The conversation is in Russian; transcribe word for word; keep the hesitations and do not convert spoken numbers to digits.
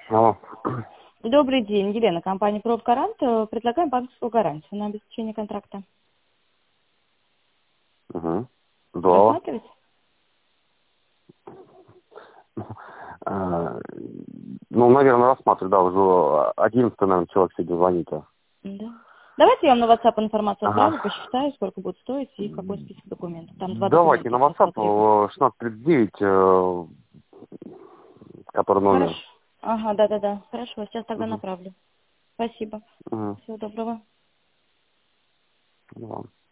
Алло. Добрый день, Елена, компания «Профгарант». Э, Предлагаем банковскую гарантию на обеспечение контракта. Угу. Здорово. Рассматривать? А, Ну, наверное, рассматриваю, да, уже одиннадцатый, наверное, человек сегодня звонит. а. Да. Давайте я вам на WhatsApp информацию отправлю, Ага. посчитаю, сколько будет стоить и какой список документов. Там два Давайте документа на как раз WhatsApp потребуется. э, шестнадцать тридцать девять, э, который Хорошо. номер. Ага, да-да-да. Хорошо, сейчас тогда Угу. направлю. Спасибо. Угу. Всего доброго. Ладно.